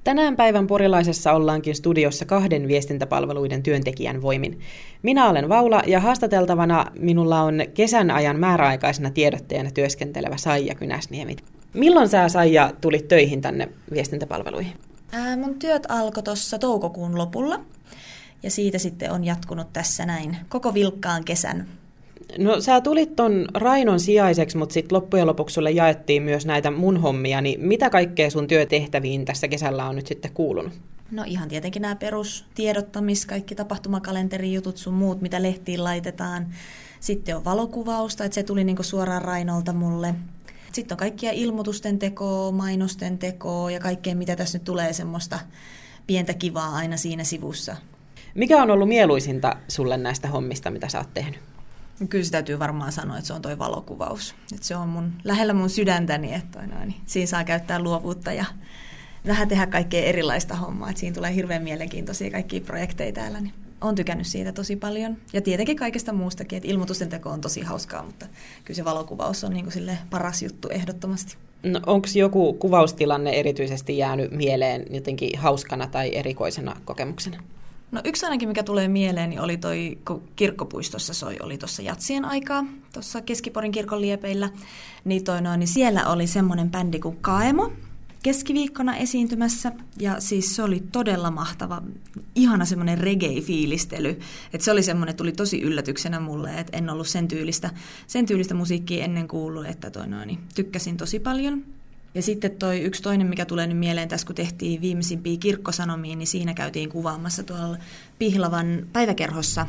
Tänään päivän Porilaisessa ollaankin studiossa 2 viestintäpalveluiden työntekijän voimin. Minä olen Vaula ja haastateltavana minulla on kesän ajan määräaikaisena tiedottajana työskentelevä Saija Kynäsniemi. Milloin sä, Saija, tulit töihin tänne viestintäpalveluihin? Mun työt alkoi tuossa toukokuun lopulla ja siitä sitten on jatkunut tässä näin koko vilkkaan kesän. No sä tulit ton Rainon sijaiseksi, mutta sitten loppujen lopuksi sulle jaettiin myös näitä mun hommia, niin mitä kaikkea sun työtehtäviin tässä kesällä on nyt sitten kuulunut? No ihan tietenkin nämä perustiedottamis, kaikki tapahtumakalenterijutut sun muut, mitä lehtiin laitetaan. Sitten on valokuvausta, että se tuli niinku suoraan Rainolta mulle. Sitten on kaikkia ilmoitusten tekoa, mainosten tekoa ja kaikkea, mitä tässä nyt tulee semmoista pientä kivaa aina siinä sivussa. Mikä on ollut mieluisinta sulle näistä hommista, mitä sä oot tehnyt? Kyllä se täytyy varmaan sanoa, että se on toi valokuvaus. Että se on lähellä mun sydäntäni, että siinä saa käyttää luovuutta ja vähän tehdä kaikkea erilaista hommaa. Että siinä tulee hirveän mielenkiintoisia kaikkia projekteja täällä. Niin olen tykännyt siitä tosi paljon. Ja tietenkin kaikesta muustakin, että ilmoitusten teko on tosi hauskaa, mutta kyllä se valokuvaus on niin kuin sille paras juttu ehdottomasti. No, onko joku kuvaustilanne erityisesti jäänyt mieleen jotenkin hauskana tai erikoisena kokemuksena? No yksi ainakin, mikä tulee mieleen, niin oli toi, kun kirkkopuistossa oli tuossa jatsien aikaa, tuossa Keski-Porin kirkon liepeillä, niin siellä oli semmoinen bändi kuin Kaemo keskiviikkona esiintymässä, ja siis se oli todella mahtava, ihana semmoinen reggae-fiilistely, että se oli semmoinen, tuli tosi yllätyksenä mulle, että en ollut sen tyylistä musiikkia ennen kuullut, että tykkäsin tosi paljon. Ja sitten yksi toinen, mikä tulee nyt mieleen tässä, kun tehtiin viimeisimpiä kirkkosanomia, niin siinä käytiin kuvaamassa tuolla Pihlavan päiväkerhossa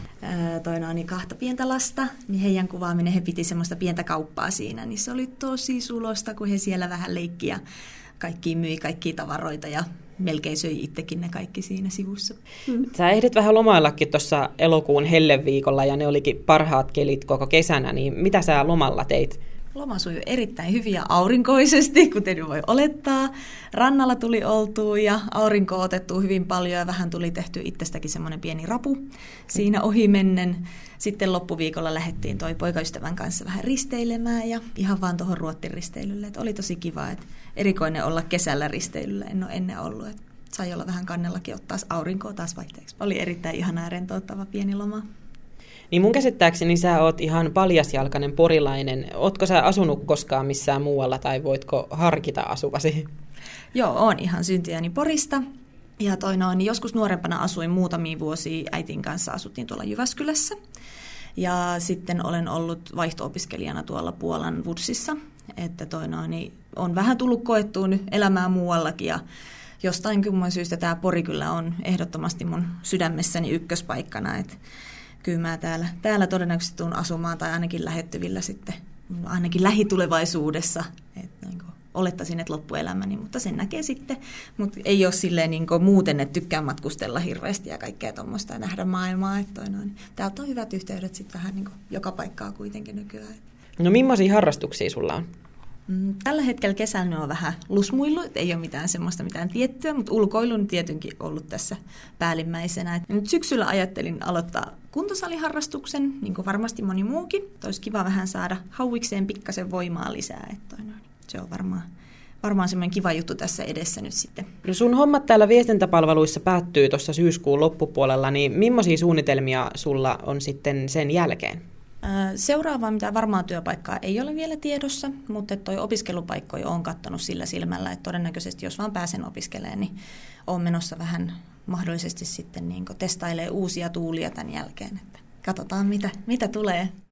2 pientä lasta, niin heidän kuvaaminen, he piti semmoista pientä kauppaa siinä, niin se oli tosi sulosta, kun he siellä vähän leikki ja myi kaikkia tavaroita ja melkein söi itsekin ne kaikki siinä sivussa. Sä ehdit vähän lomaillakin tuossa elokuun helleviikolla ja ne olikin parhaat kelit koko kesänä, niin mitä sä lomalla teit? Loma sujui erittäin hyvin ja aurinkoisesti, kuten voi olettaa. Rannalla tuli oltua ja aurinkoa otettua hyvin paljon ja vähän tuli tehty itsestäkin semmoinen pieni rapu siinä ohimennen. Sitten loppuviikolla lähdettiin poikaystävän kanssa vähän risteilemään ja ihan vaan tuohon Ruottin risteilylle. Et oli tosi kiva, että erikoinen olla kesällä risteilyllä, en ole ennen ollut. Et sai olla vähän kannellakin, ottaa aurinkoa taas vaihteeksi. Oli erittäin ihanaa rentouttava pieni loma. Niin mun käsittääkseni sä oot ihan paljasjalkainen porilainen. Ootko sä asunut koskaan missään muualla tai voitko harkita asuvasi? Joo, oon ihan syntyjäni Porista. Ja joskus nuorempana asuin muutamia vuosia äitin kanssa, asuttiin tuolla Jyväskylässä. Ja sitten olen ollut vaihto-opiskelijana tuolla Puolan Wudsissa. Että on vähän tullut koettua nyt elämää muuallakin ja jostain kumman syystä tämä Pori kyllä on ehdottomasti mun sydämessäni ykköspaikkana, että kyllä mä täällä todennäköisesti tuun asumaan tai ainakin lähettyvillä sitten, ainakin lähitulevaisuudessa, että olettaisin, että loppuelämäni, mutta sen näkee sitten. Mutta ei ole silleen muuten, että tykkään matkustella hirveästi ja kaikkea tuommoista ja nähdä maailmaa. Täältä on hyvät yhteydet sitten vähän joka paikkaa kuitenkin nykyään. No millaisia harrastuksia sulla on? Tällä hetkellä kesällä on vähän lusmuillu, ei ole mitään tiettyä, mutta ulkoilu on tietenkin ollut tässä päällimmäisenä. Nyt syksyllä ajattelin aloittaa kuntosaliharrastuksen, niin kuin varmasti moni muukin. Olisi kiva vähän saada hauikseen pikkasen voimaa lisää. Se on varmaan semmoinen kiva juttu tässä edessä nyt sitten. No sun hommat täällä viestintäpalveluissa päättyy tuossa syyskuun loppupuolella, niin millaisia suunnitelmia sulla on sitten sen jälkeen? Seuraavaa mitä varmaan työpaikkaa ei ole vielä tiedossa, mutta toi opiskelupaikkoja olen katsonut sillä silmällä, että todennäköisesti jos vaan pääsen opiskelemaan, niin olen menossa vähän mahdollisesti sitten testailemaan uusia tuulia tämän jälkeen. Että katsotaan mitä tulee.